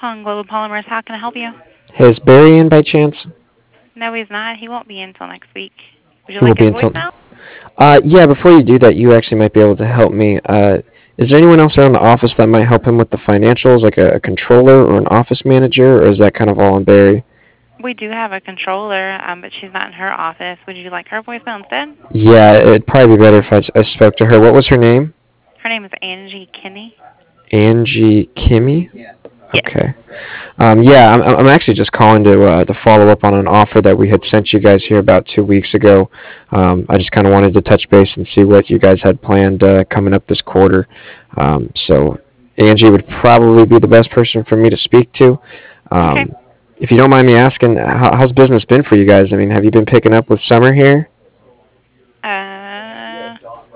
calling Global Polymers. How can I help you? Has Barry in by chance? No, he's not. He won't be in until next week. Would you He will like be his until. voicemail? Yeah, before you do that, you actually might be able to help me. Is there anyone else around the office that might help him with the financials, like a controller or an office manager, or is that kind of all on Barry? We do have a controller, but she's not in her office. Would you like her voicemail instead? Yeah, it'd probably be better if I spoke to her. What was her name? Her name is Angie Kinney. Angie Kimmy? Yes. Okay. Yeah, I'm actually just calling to follow up on an offer that we had sent you guys here about 2 weeks ago. I just kind of wanted to touch base and see what you guys had planned coming up this quarter. So Angie would probably be the best person for me to speak to. Okay. Um, if you don't mind me asking, how's business been for you guys? I mean, have you been picking up with summer here? Uh,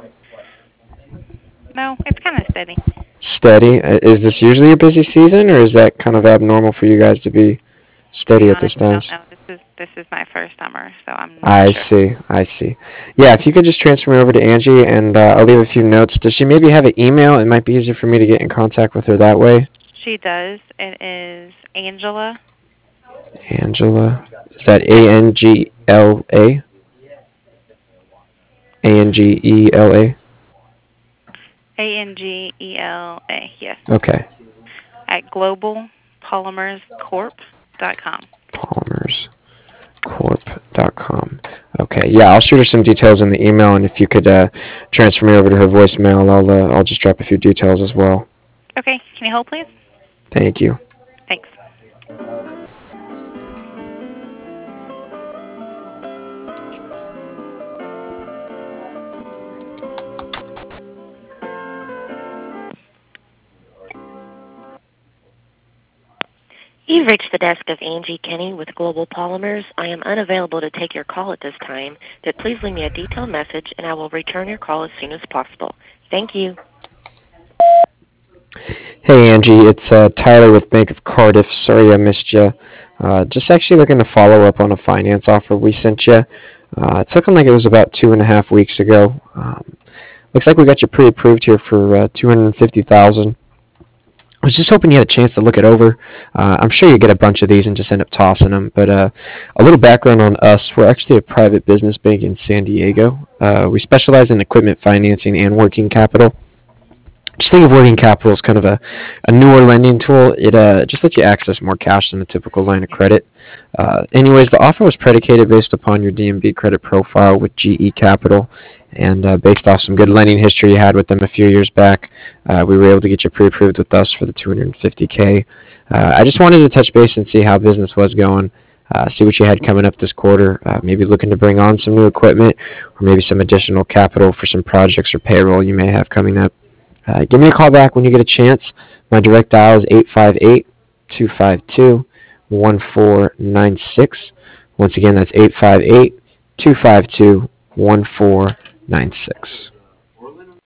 no, it's kind of steady. Steady. Is this usually a busy season, or is that kind of abnormal for you guys to be To be steady at this honest, I time? don't know. This is my first summer, so I'm not I sure. see. I see. Yeah, if you could just transfer me over to Angie, and I'll leave a few notes. Does she maybe have an email? It might be easier for me to get in contact with her that way. She does. It is Angela Angela. Is that at Angela? Angela? ANGELA. Yes, Okay. at globalpolymerscorp.com. PolymersCorp.com. Okay. Yeah, I'll shoot her some details in the email, and if you could transfer me over to her voicemail, I'll just drop a few details as well. Okay. Can you hold, please? Thank you. Thanks. You've reached the desk of Angie Kinney with Global Polymers. I am unavailable to take your call at this time, but please leave me a detailed message and I will return your call as soon as possible. Thank you. Hey Angie, it's Tyler with Bank of Cardiff. Sorry I missed you. Just actually looking to follow up on a finance offer we sent you. It's looking like it was about 2.5 weeks ago. Looks like we got you pre-approved here for 250,000. I was just hoping you had a chance to look it over. I'm sure you get a bunch of these and just end up tossing them. But a little background on us: we're actually a private business bank in San Diego. We specialize in equipment financing and working capital. Just think of working capital as kind of a newer lending tool. It just lets you access more cash than a typical line of credit. Anyways, the offer was predicated based upon your DMB credit profile with GE Capital, and based off some good lending history you had with them a few years back, we were able to get you pre-approved with us for the 250K. I just wanted to touch base and see how business was going. See what you had coming up this quarter. Maybe looking to bring on some new equipment, or maybe some additional capital for some projects or payroll you may have coming up. Give me a call back when you get a chance. My direct dial is 858-252-1496. Once again, that's 858-252-1496.